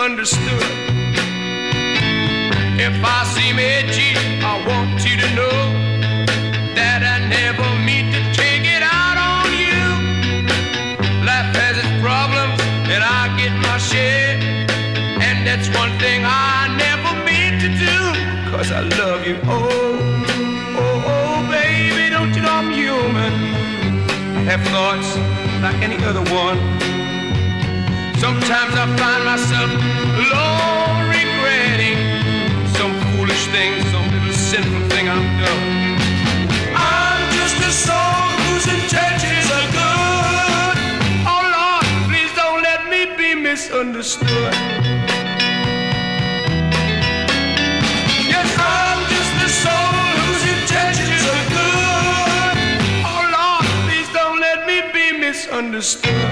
misunderstood. If I seem edgy, I want you to know that I never mean to take it out on you. Life has its problems and I get my share, and that's one thing I never mean to do, 'cause I love you. Oh, baby, don't you know I'm human? I have thoughts like any other one. Sometimes I find myself alone regretting some foolish thing, some little sinful thing I've done. I'm just a soul whose intentions are good. Oh Lord, please don't let me be misunderstood. Yes, I'm just a soul whose intentions are good. Oh Lord, please don't let me be misunderstood.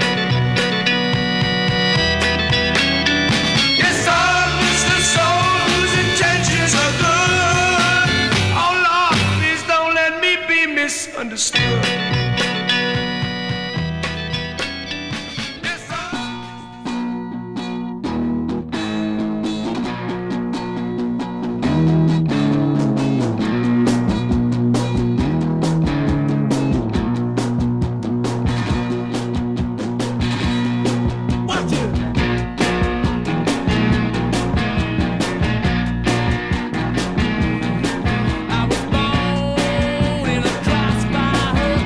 Understood. I was born in a crossfire.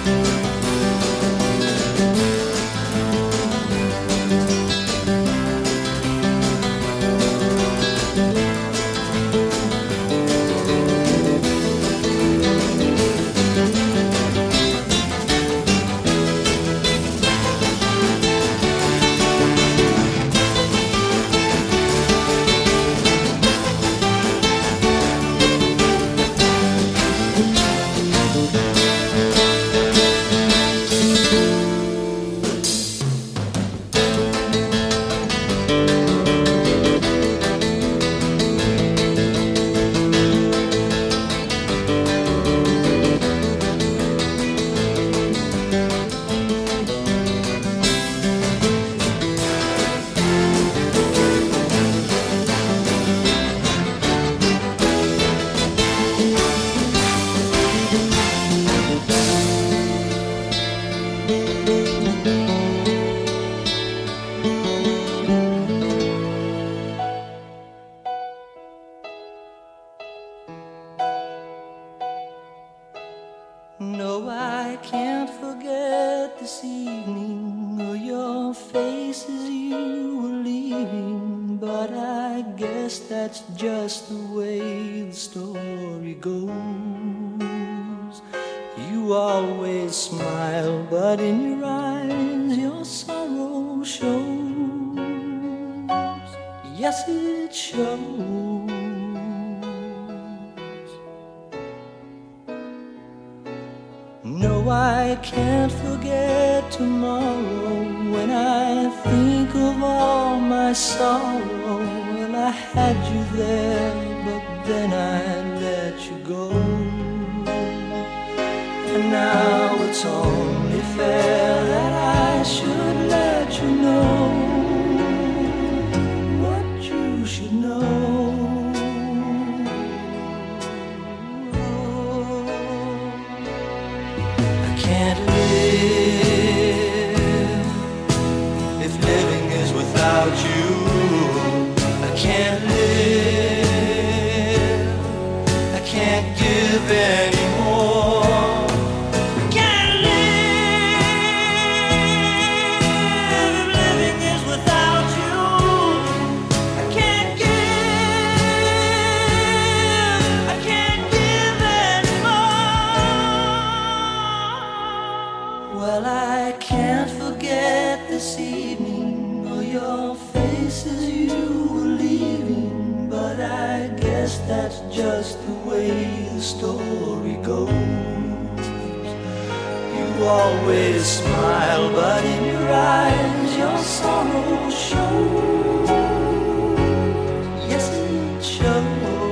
No, I can't forget this evening or your face as you were leaving, but I guess that's just the way the story goes. You always smile, but in your eyes your sorrow shows. Yes, it shows. No, I can't forget tomorrow when I think of all my sorrow. Well, I had you there, but then I let you go. And now it's only fair that I should let you know what you should know. Can't live if living is without you. I can't live. I can't give anymore. I can't live if living is without you. I can't give. I can't give anymore. Well, I can't forget this evening or your face as you were leaving, but I guess that's just the way the story goes. You always smile, but in your eyes your sorrow shows. Yes, it shows.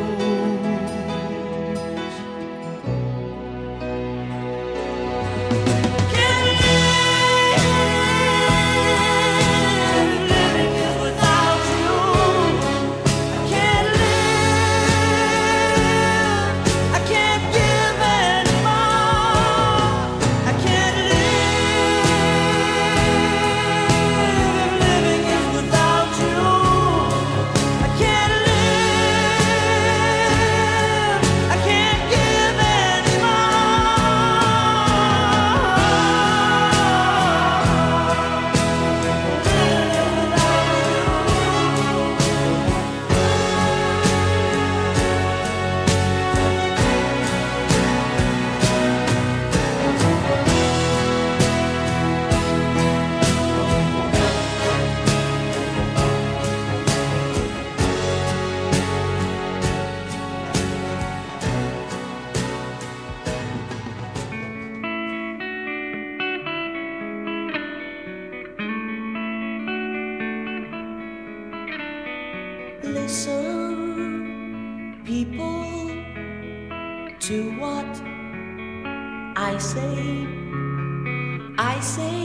Listen, people, to what I say. I say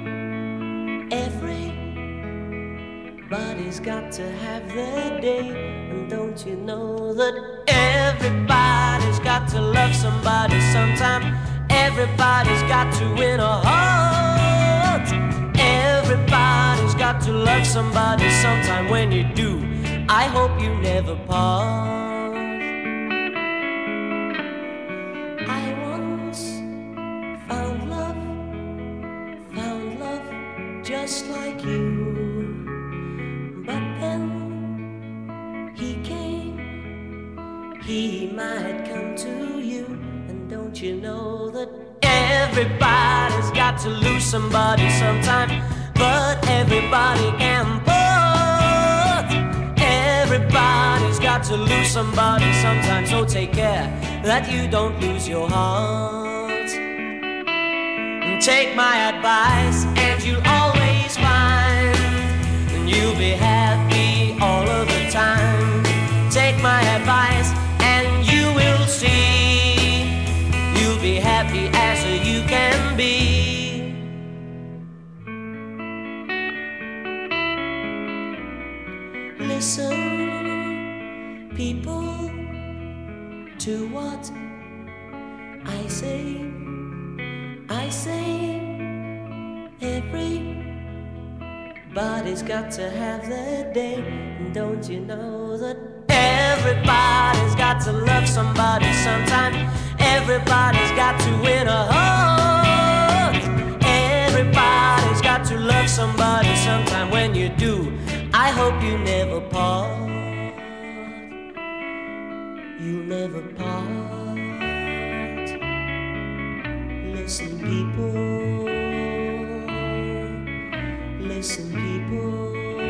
everybody's got to have their day. And don't you know that everybody's got to love somebody sometime? Everybody's got to win a heart. Everybody's got to love somebody sometime. When you do, I hope you never part. I once found love just like you. But then he came, he might come to you. And don't you know that everybody's got to lose somebody sometime, but everybody can put. Everybody's got to lose somebody sometime, so take care that you don't lose your heart. Take my advice and you'll always find, and you'll be happy all of the time. Take my advice and you will see, you'll be happy as you can be. Listen, people, to what I say. I say everybody's got to have their day. And don't you know that everybody's got to love somebody sometime? Everybody's got to win a heart. Everybody's got to love somebody sometime. When you do, I hope you never part. You'll never part. Listen, people. Listen, people.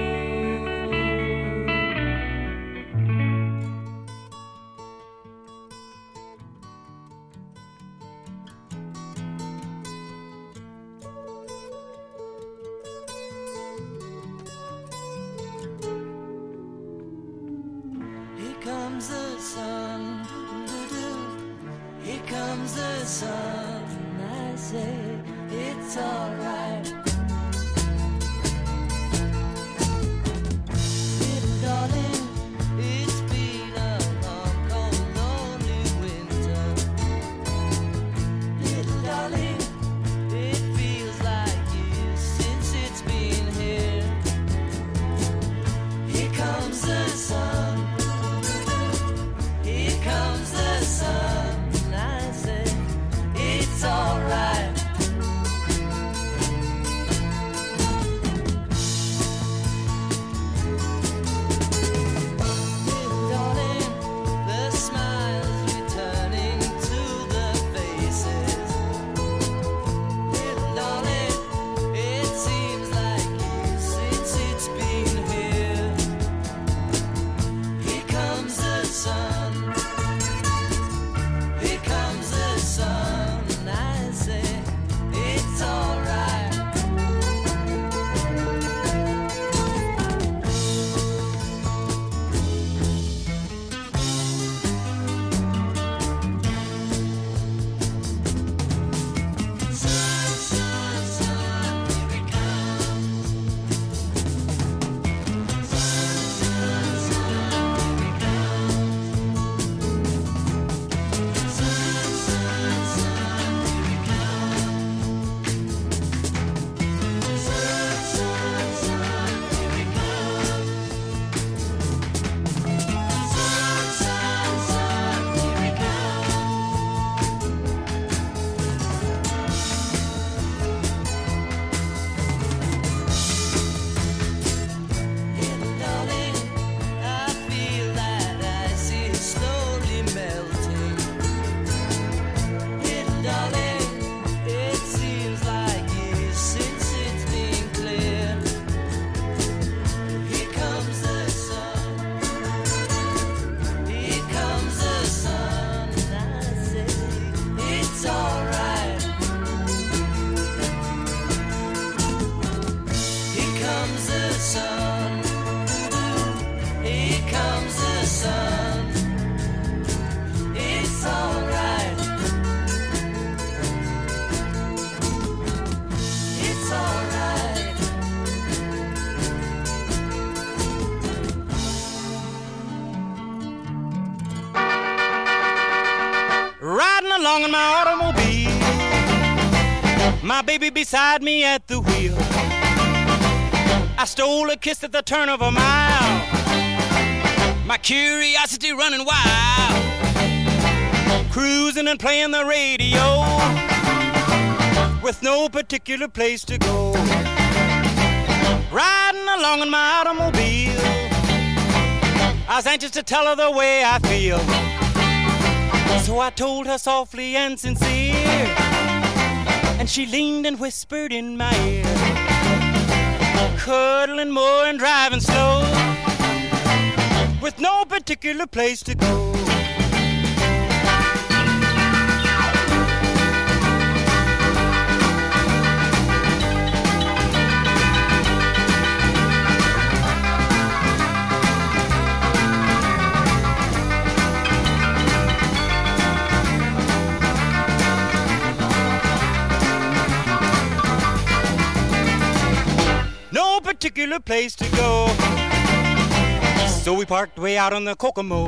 Here comes the sun. Here comes the sun. I say it's alright. Little darling, it's been a long, cold, lonely winter. Little darling, it feels like years since it's been here. Here comes the sun. Here comes the sun. I say it's alright. Along in my automobile, my baby beside me at the wheel. I stole a kiss at the turn of a mile, my curiosity running wild, cruising and playing the radio with no particular place to go. riding along in my automobile. I was anxious to tell her the way I feel, so I told her softly and sincere, and she leaned and whispered in my ear, cuddling more and driving slow, with no particular place to go. No particular place to go, so we parked way out on the Kokomo.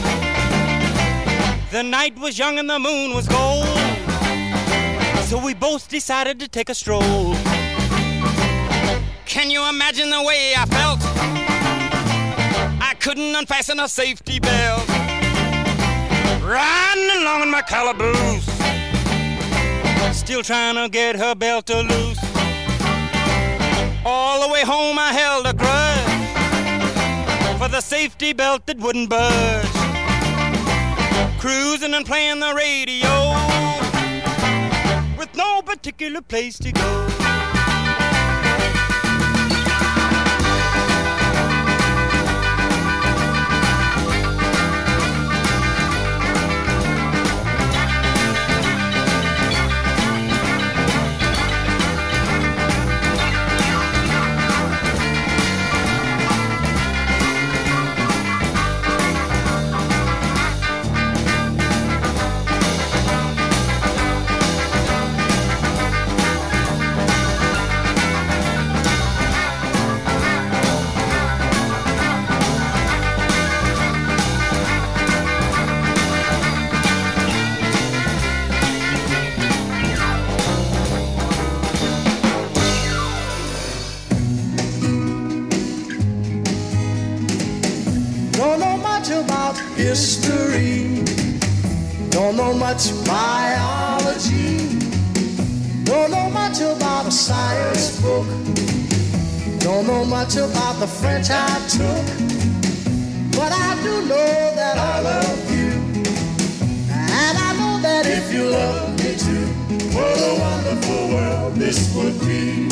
The night was young and the moon was gold, so we both decided to take a stroll. Can you imagine the way I felt? I couldn't unfasten a safety belt, riding along in my calaboose, still trying to get her belt to loose. All the way home I held a grudge for the safety belt that wouldn't budge, cruising and playing the radio with no particular place to go. History, don't know much biology, don't know much about a science book, don't know much about the French I took, but I do know that I love you, and I know that if you love me too, what a wonderful world this would be.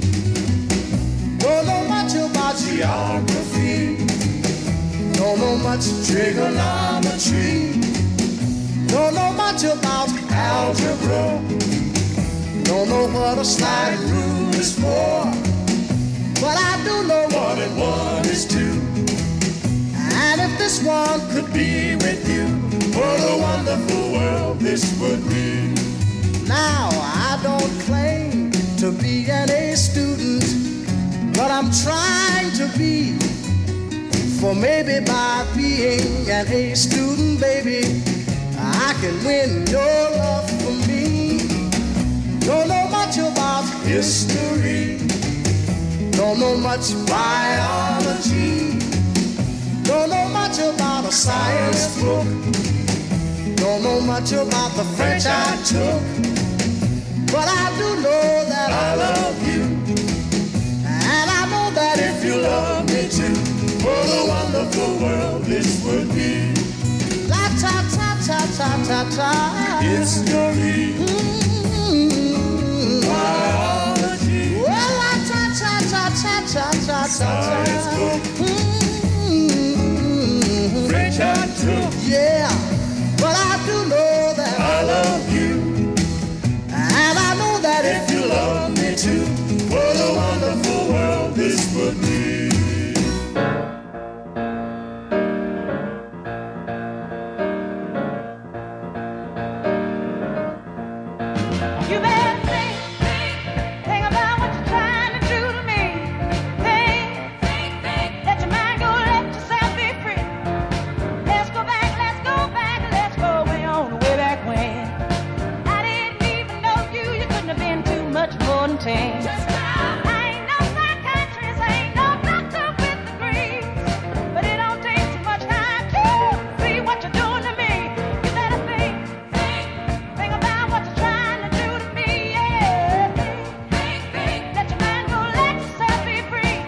Don't know much about geography, don't know much trigonometry, don't know much about algebra, don't know what a slide rule is for, but I do know 1 and 1 is 2. And if this one could be with you, what a wonderful world this would be. Now I don't claim to be an A student, but I'm trying to be. For maybe by being an A student, baby, I can win your love for me. Don't know much about history, don't know much biology, don't know much about a science book, don't know much about the French I took, but I do know that I love you, and I know that if you love me too, what a wonderful world this would be. La ta ta ta ta ta ta. History. Biology. Well, la ta ta ta ta ta ta ta. Science book. French I took. Yeah, but I do know that I love you, and I know that if you love me too, what a wonderful world this would be. Free.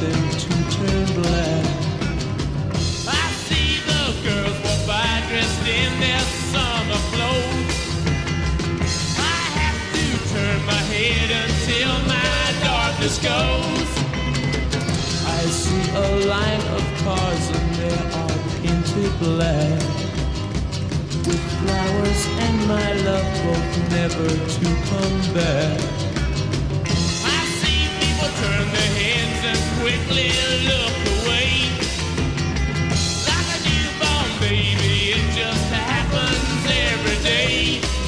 them to turn black. I see the girls walk by dressed in their summer clothes. I have to turn my head until my darkness goes. I see a line of cars and they are painted black, with flowers and my love both never to come back. I see people turn their heads and quickly look away. Like a newborn baby, it just happens every day.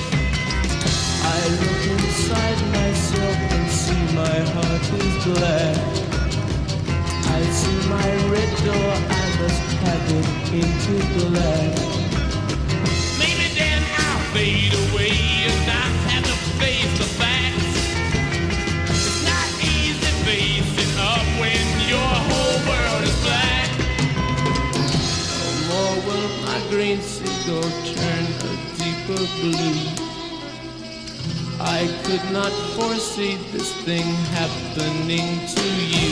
I look inside myself and see my heart is black. I see my red door, I must have it painted black. Maybe then I'll fade away and not have to face the facts. It's not easy facing up when your whole world is black. No more will my green seagull turn a deeper blue. I could not foresee this thing happening to you.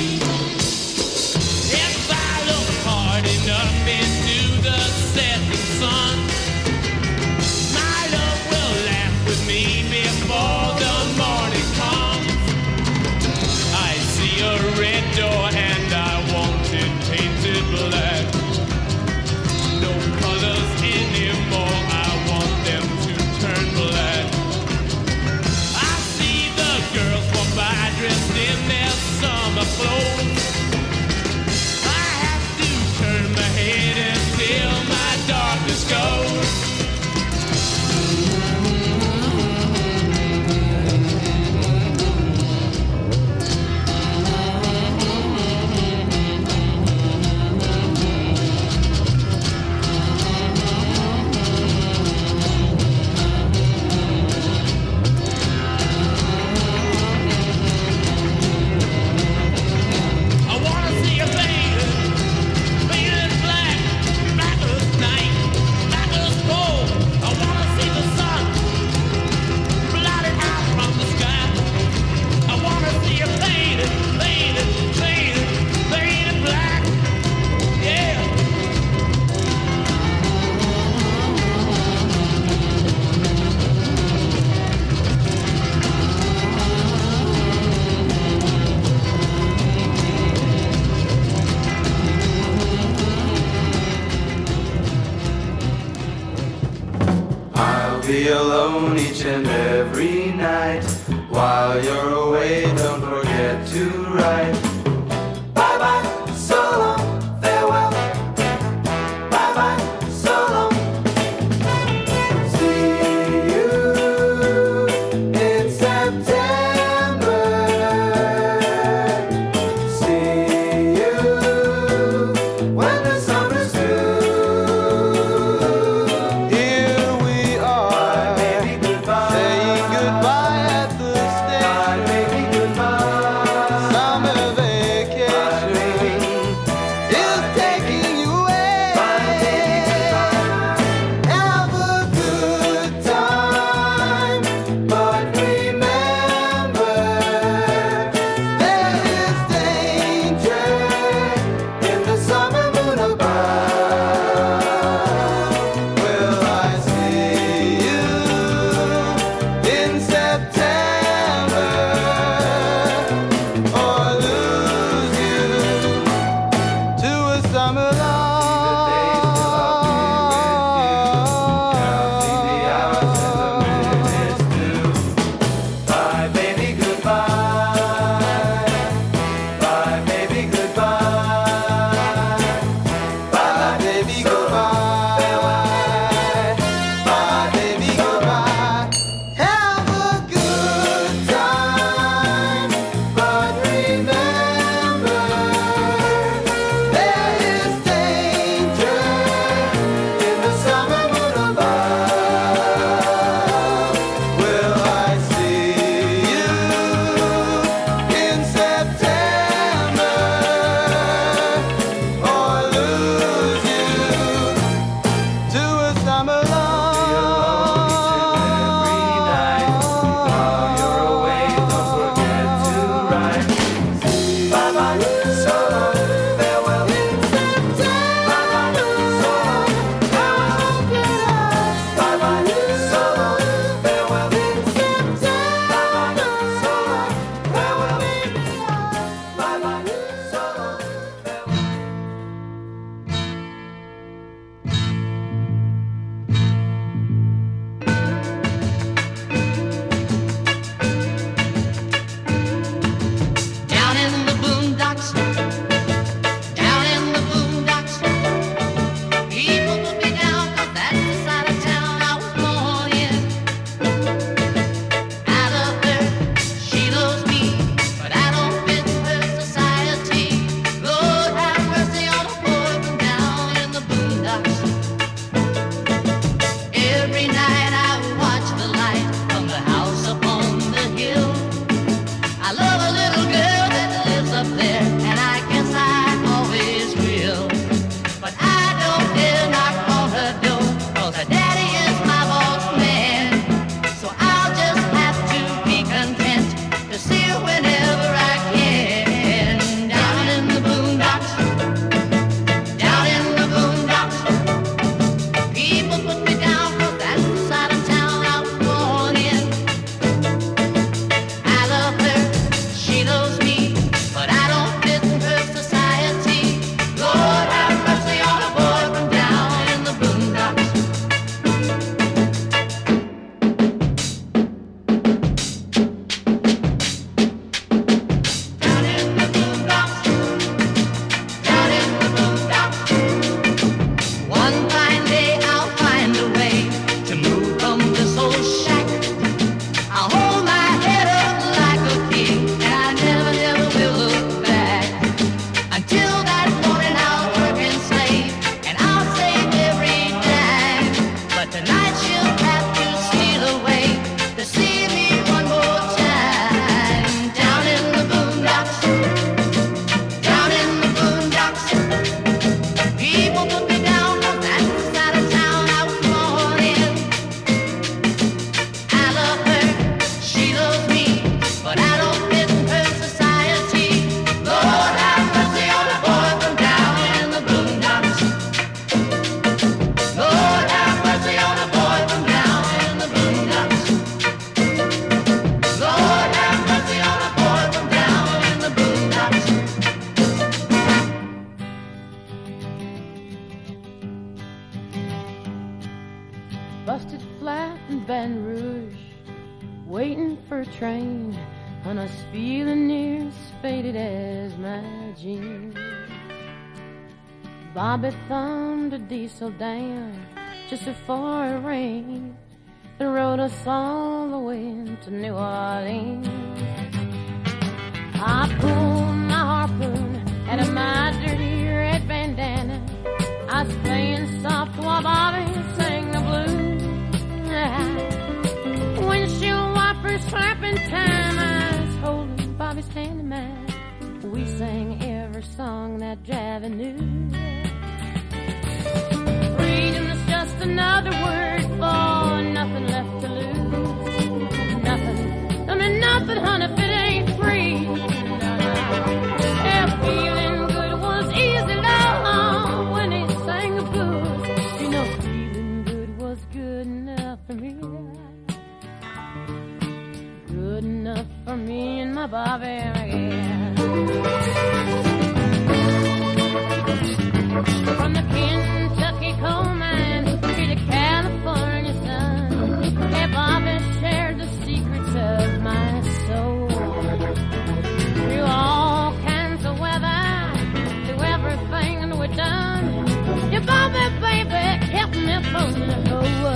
If I look hard enough into the setting sun, my love will laugh with me before the morning comes. I see a red door and I want it painted black. No colors anymore, I want them to turn black. I see the girls walk by dressed in their summer clothes. I have to turn my head until my darkness goes. I wanna see you faded, faded black, black as night, black as coal. I wanna see the sun blotted out from the sky. I wanna see you faded, faded, faded, faded black. Yeah. I'll be alone each and every night. While you're away, don't forget to write. Bye bye, so long, farewell. Bye bye, so long. See you in September. See you when the summer's through. Here we are, saying goodbye at the station. Summer busted flat in Baton Rouge, waiting for a train, and I was feeling near as faded as my jeans. Bobby thumbed a diesel down just before it rained and rode us all the way to New Orleans. I pulled my harpoon out of my dirty red bandana. I was playing soft while Bobby sang the blues. Windshield wipers slapping time, I was holding Bobby's hand in mine. We sang every song that Javi knew. Freedom is just another word for nothing left to lose. Nothing, I mean nothing, honey, if it ain't free. Yeah, feeling good was easy, love, when he sang the blues. You know, feeling good was good enough for me. Good enough for me and my Bobby, yeah. From the Kentucky coal mine to the California sun, yeah, Bobby shared the secrets of my soul. Through all kinds of weather, through everything we've done, yeah, Bobby, baby, kept me from the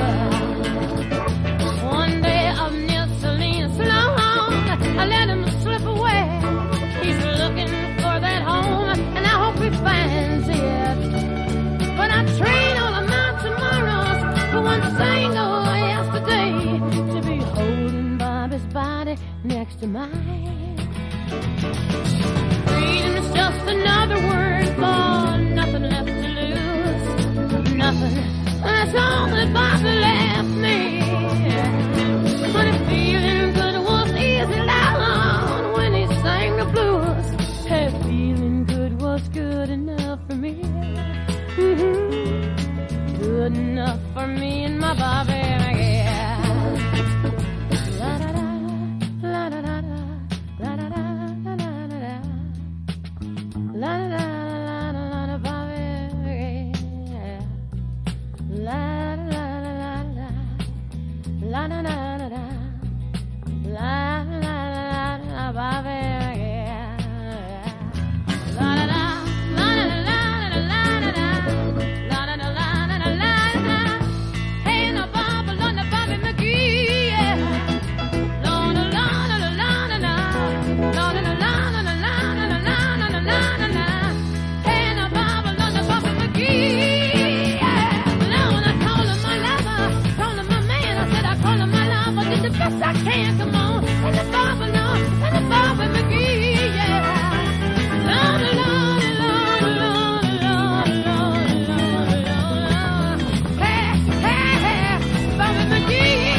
whole. One day up near Salinas, long, I let him slip away. He's looking for that home, and I hope he finds it. But I trade all of my tomorrows for one single yesterday, to be holding Bobby's body next to mine. Freedom is just another word for nothing left to lose. Nothing, that's all that Bobby left me. But if feeling good was easy, loud when he sang the blues, hey, feeling good was good enough for me. Good enough for me and my Bobby, yeah. La da da, la da da da, la da da, la da da da, la da da, la da Bobby, yeah. La da da da, la da da da, la da da, Bobby, yeah. La da da. I can't, come on, and the Bobby, no, and the Bobby McGee, yeah. Lord, Lord, Lord, Lord, Lord, Lord, Lord, Lord. Hey, hey, hey, Bobby McGee,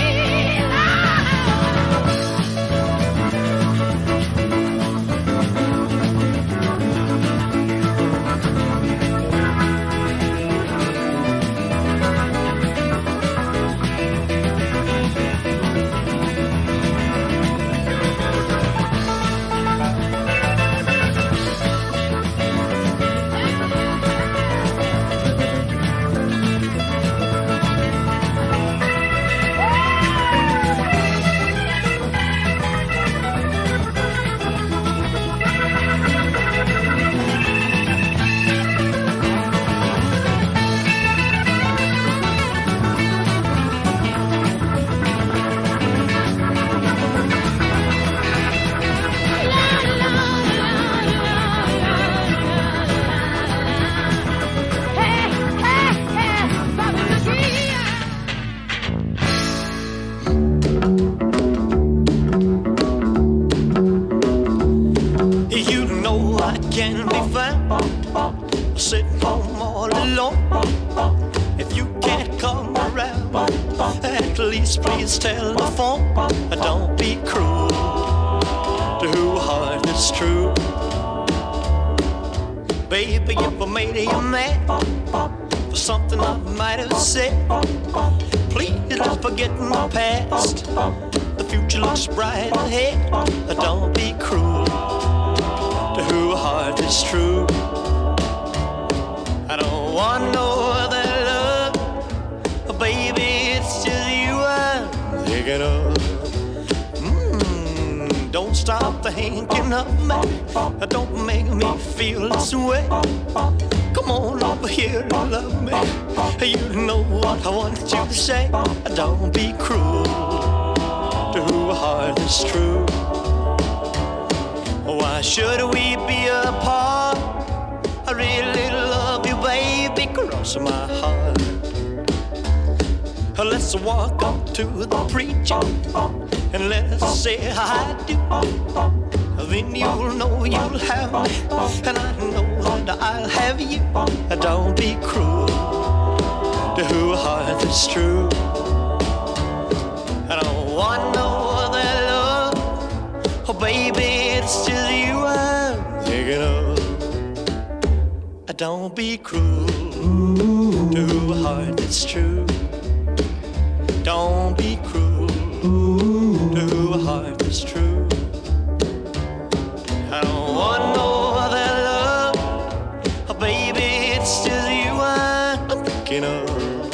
can be found sitting home all alone. If you can't come around, at least please telephone. Don't be cruel to whose heart is true. Baby, if I made you mad for something I might have said, please don't forget my past. The future looks bright ahead. Don't be cruel to whose heart is true. I don't want no other love, baby, it's just thinking of. Don't stop thinking of me. Don't make me feel this way. Come on over here and love me. You know what I want you to say. Don't be cruel to a heart that's true. Why should we be apart? I really love you, baby, cross my heart. Let's walk up to the preacher and let's say I do. Then you'll know you'll have me, and I know that I'll have you. Don't be cruel to a heart that's true. I don't want no other love. Oh, baby, it's just you I'm thinking of. Don't be cruel to a heart that's true. Don't be cruel to a heart that's true. I don't want no other love. Oh, baby, it's just you I'm thinking of.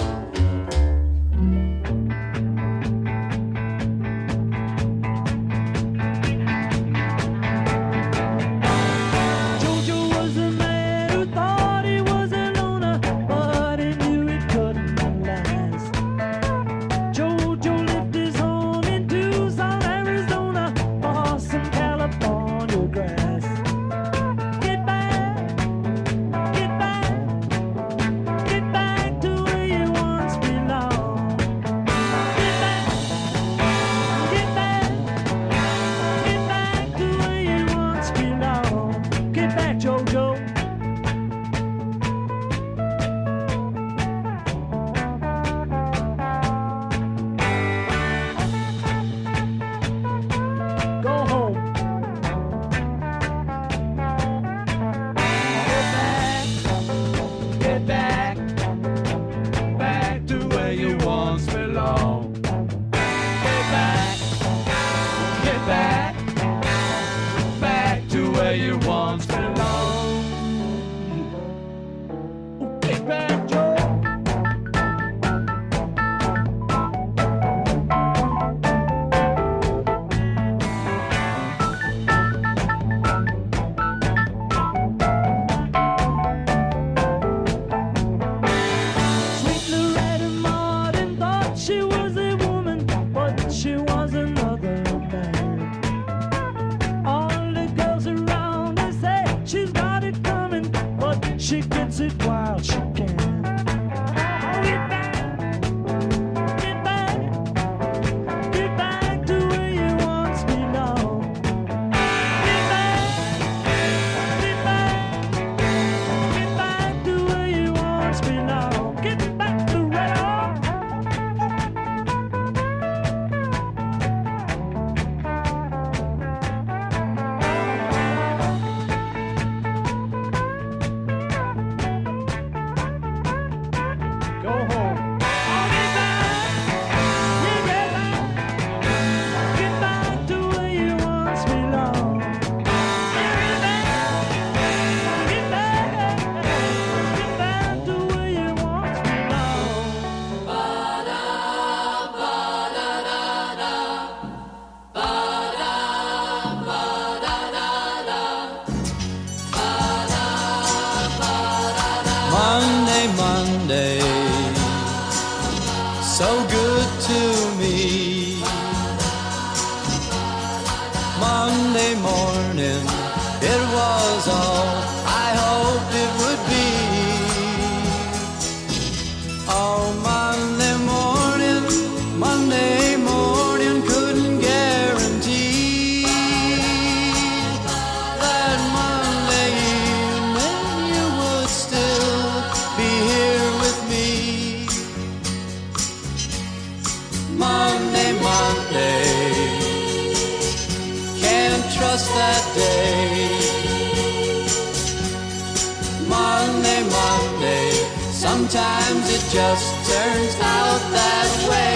Sometimes it just turns out that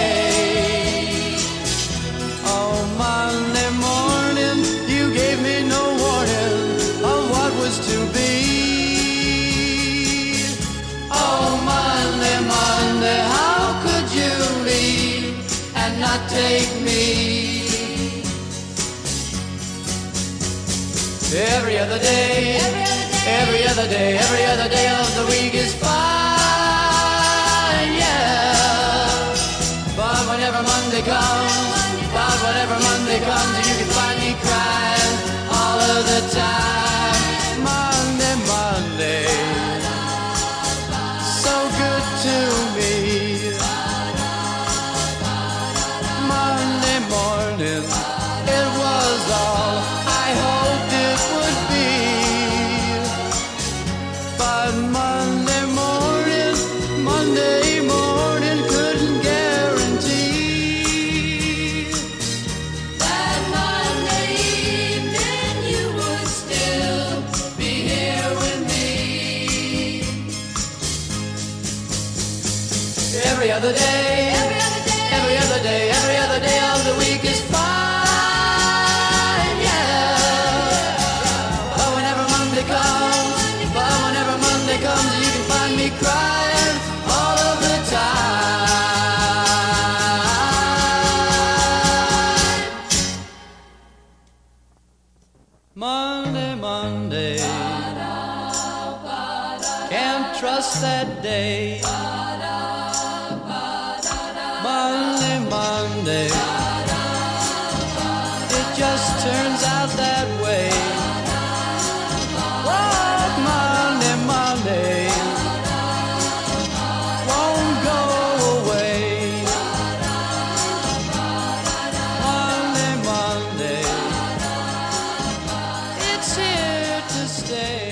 way. Oh, Monday morning, you gave me no warning of what was to be. Oh, Monday, Monday, how could you leave and not take me Every other day, every other day, every other day of the week is fine, yeah. But whenever Monday comes, you can find me crying all of the time. Monday, Monday, so good to me. Monday morning, it was all I hoped it would be. But Monday morning couldn't guarantee That Monday evening you would still be here with me. every other day, every other day, every other day of the week is fine, yeah. But whenever Monday comes, you can find me crying all of the time. Monday, can't trust that day. Monday, it just turns out that way. Oh, Monday, won't go away. Monday, it's here to stay.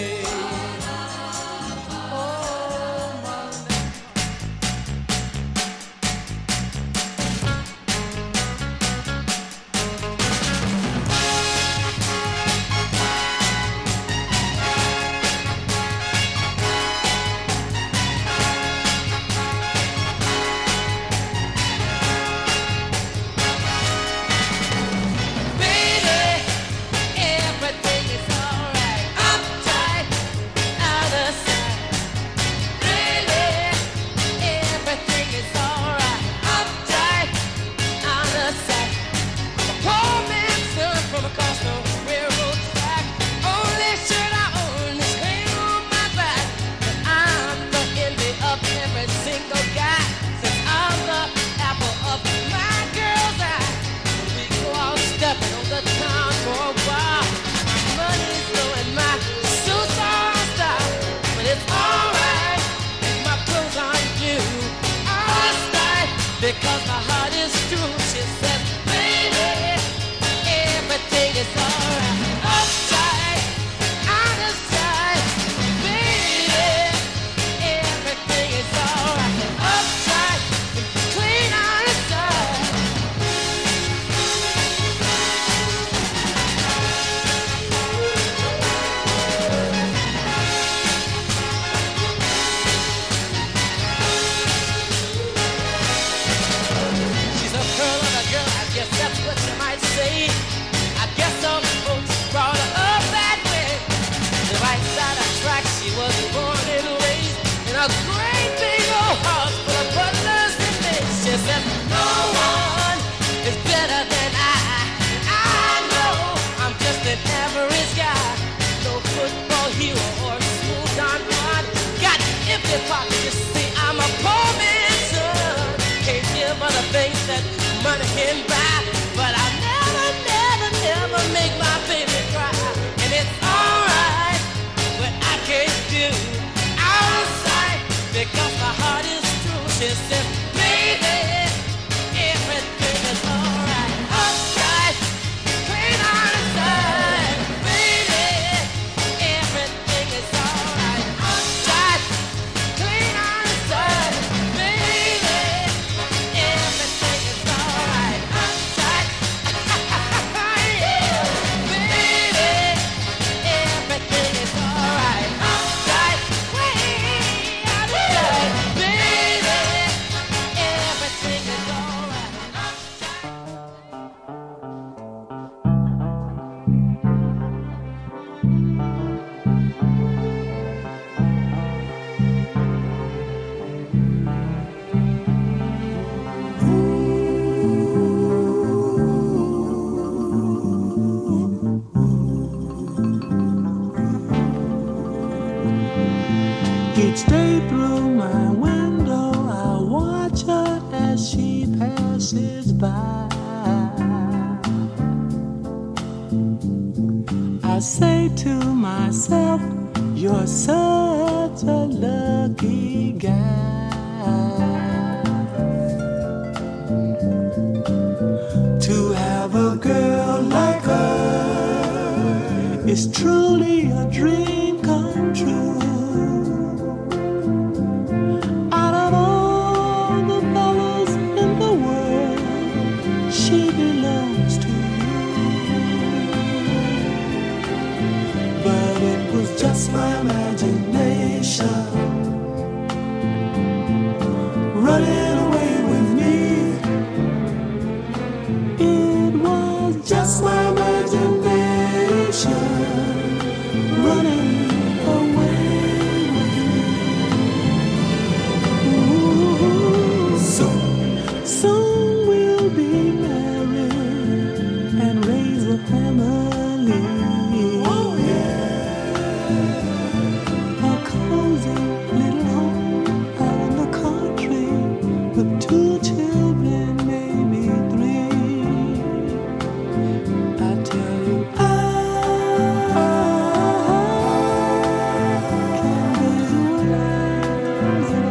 Because my heart is true, she said, baby, everything is alright. Upside, out of sight, baby, everything is alright. Upside, clean out of sight. She's a pearl of a girl, I guess that's what you might say. I guess some folks brought her up that way. The right side of track, she was born and raised in a great big old house full of butlers and maids. She said, no one is better than I know I'm just an average guy. No football hero or school Don Juan. Got empty pockets, you see, I'm a poor man's son. Can't give other things that money can buy, but I never make my baby cry. And it's alright what I can't do outside because my heart is true. She said, baby, everything is alright. Upside, clean on inside, baby, everything is alright. Upside, clean on inside, baby, everything is alright. she passes by. I say to myself, you're such a lucky guy to have a girl like her. It's truly a dream come true. Out of all the fellas in the world, she belongs to you. But it was just my imagination running away with me. It was just my imagination running away with me. Ooh, soon we'll be married and raise a family. Oh yeah, a cozy little home out in the country with 2 children, maybe 3. I tell you, I can't visualize it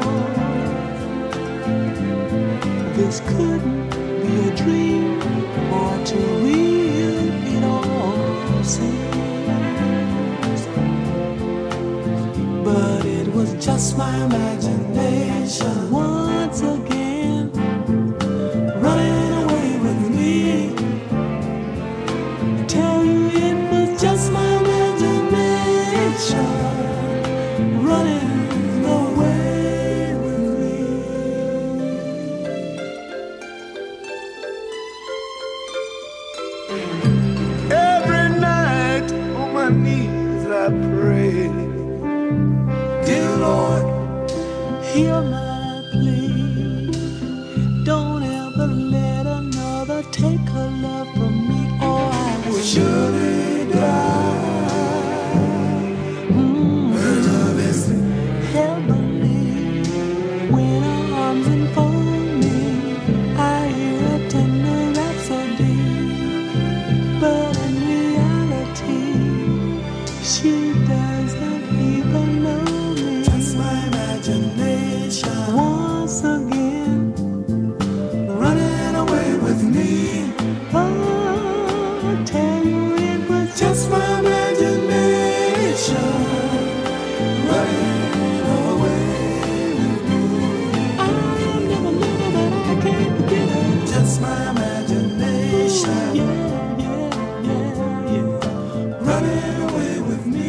all. This couldn't be a dream or too real, it all seems. But it was just my imagination once again running away with me. I tell you, it was just my imagination running away with me. Every night on my knees I pray, dear Lord, hear my plea. Don't ever let another take her love from me, or I will surely die. Her love is heavenly. When her arms enfold me, I hear a tender rhapsody. But in reality, she doesn't even know me. Just my imagination once again running away with me. Oh, I tell you, it was just my imagination running away with me. I'll never know that I can't forget her. Just my imagination. Yeah. Running away with me.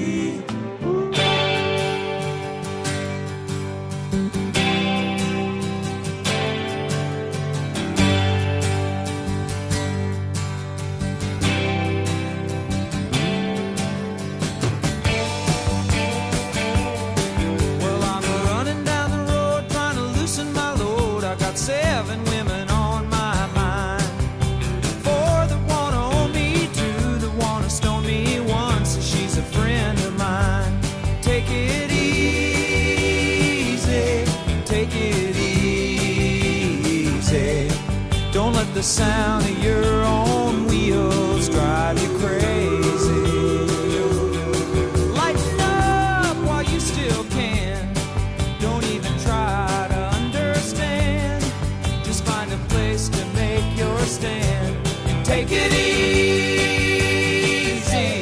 Well, I'm running down the road trying to loosen my load. I got 7 women on my mind. 4 that wanna own me, 2 that wanna stone me, 1 says she's a friend of mine. Take it easy, take it easy. Don't let the sound of your own wheels drive you crazy. Lighten up while you still can. Don't even try to understand. Just find a place to make your stand. Take it easy.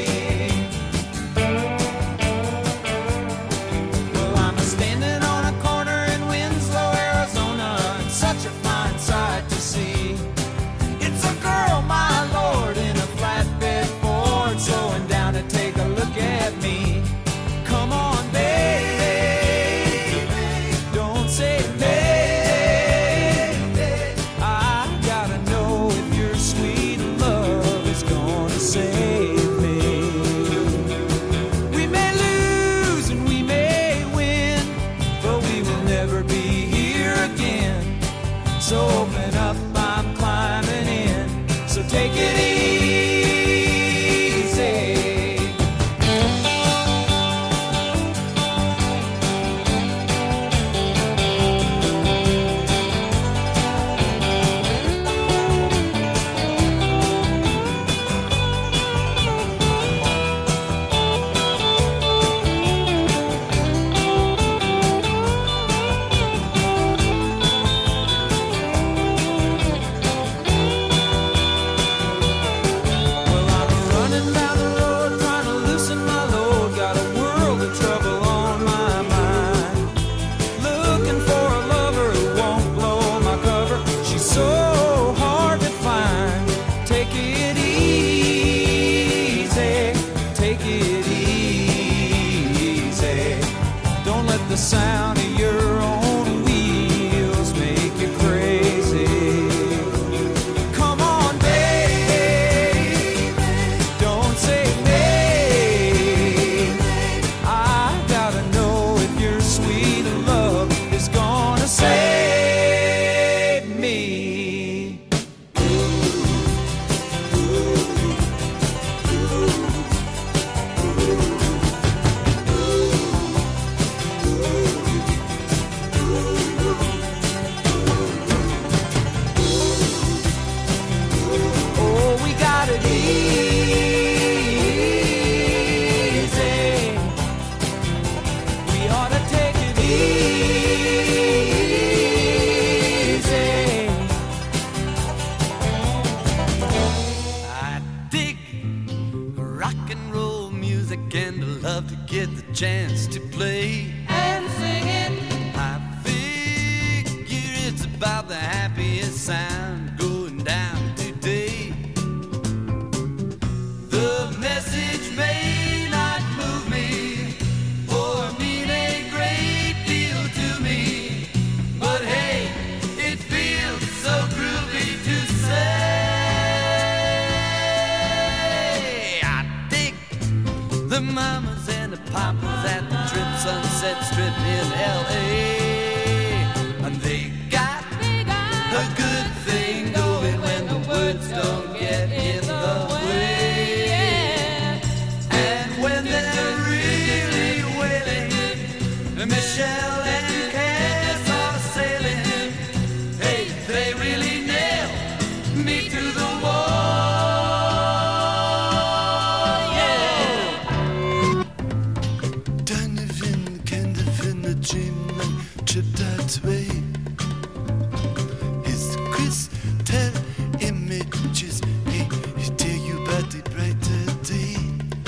Well, I'm standing on a corner in Winslow, Arizona, and such a fine sight to see. It's a girl, my lord, in a flatbed chance to play and sing it. I figure it's about the happiest sound going down today. The message may not move me or mean a great deal to me, but hey, it feels so groovy to say. I dig the mamas and the papas at the Trip Sunset Strip in L.A. And they got a good thing going when the words don't get in the way. And when they're really wailing, Michelle and Cass are sailing. Hey, they really nail me to the wall. Yeah. Donovan, kind of in the dream, like tripped that way. His crystal images, hey, he tell you about the brighter day.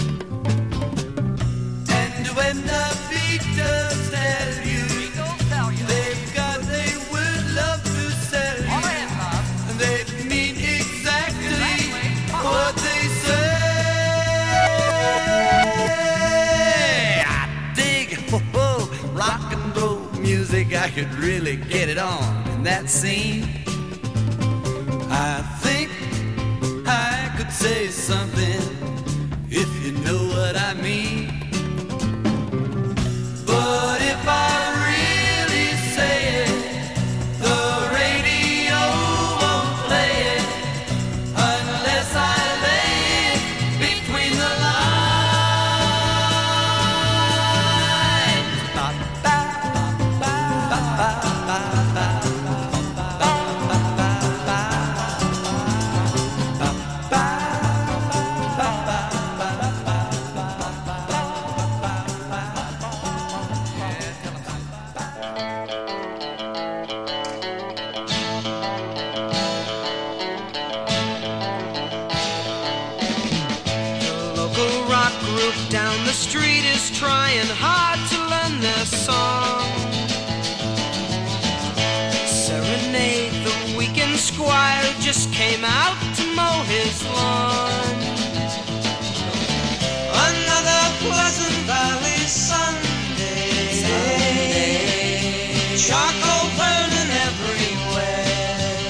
And when the Beatles tell you, they've got a word love to sell you, and they mean exactly what they say. I dig rock and roll music. I could really get it on in that scene. I think I could say something if you know what I mean. But if I really say it, the radio won't play it unless I lay it between the lines. Ba, ba, ba, ba, ba, ba, ba, ba, ba, ba, ba, The local rock group down the street is trying hard to learn their song. Serenade the weekend squire who just came out to mow his lawn. Another Pleasant Valley Sunday. Charcoal burning everywhere.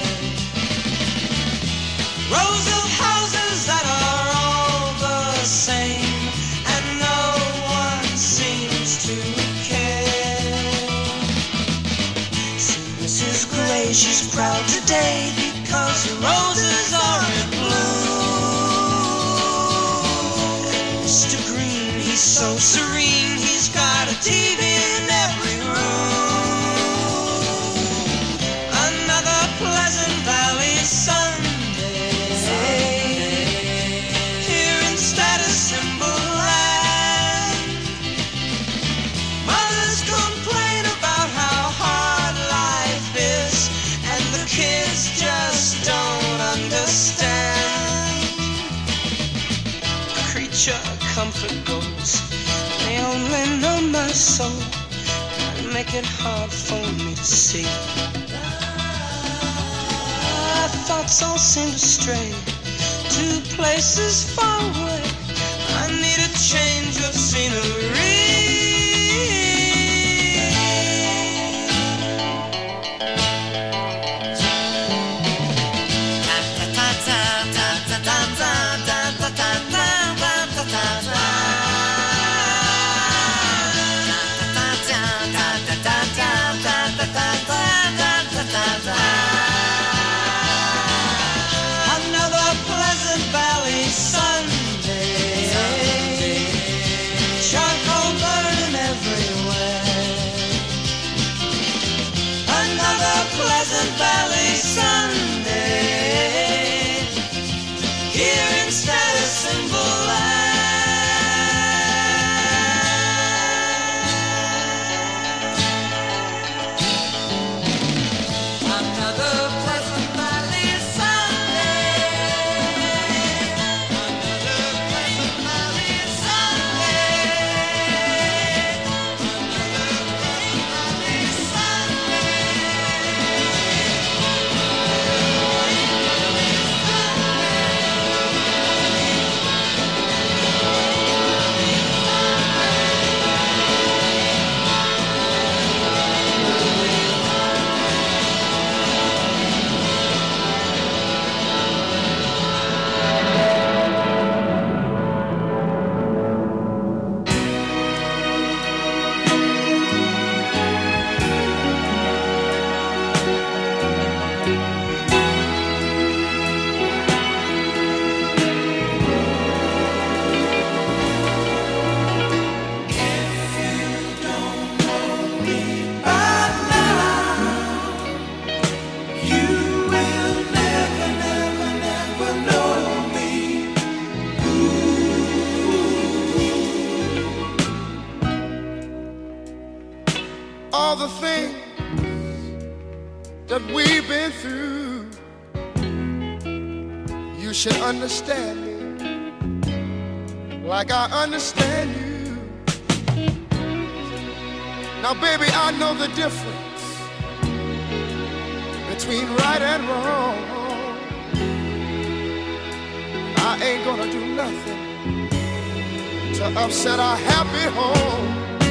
Rows of houses that are all the same, and no one seems to care. See Mrs. Gray, she's proud today because the roses are in bloom. Mr. Green, he's so serene, he's got a TV in every room. Another Pleasant Valley Sunday. Here in Status Symbol Land, mothers complain about how hard life is, and the kids just don't understand. Creature comfort goes, they only know my soul and make it hard for me to see. My thoughts all seem to stray to places far away. I need a change of scenery. Another Pleasant Valley Sunday. Charcoal we've been through, you should understand me like I understand you. Now, baby, I know the difference between right and wrong. I ain't gonna do nothing to upset our happy home.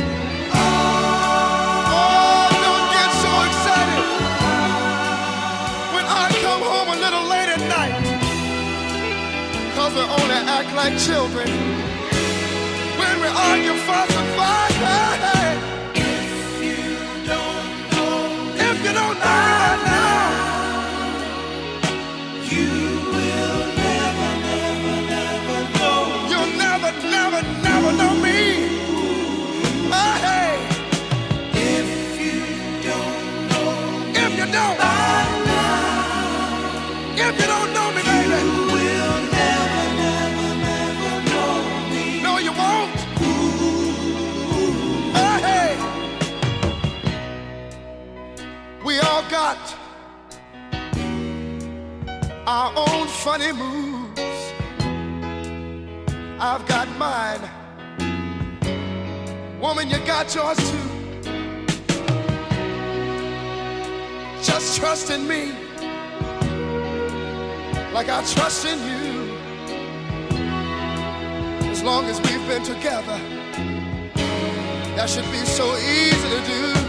Oh, don't get so excited when I come home a little late at night, 'cause we only act like children when we argue, fuss, and fight. Hey, if you don't know me by now, you will never, never, never know. You'll never, never, never know me. Oh, hey, if you don't know me, if you don't by now, if you don't know me, baby, you will never, never, never know me. No, you won't. Oh, hey. We all got our own funny moves. I've got mine. Woman, you got yours too. Just trust in me like I trust in you. As long as we've been together, that should be so easy to do.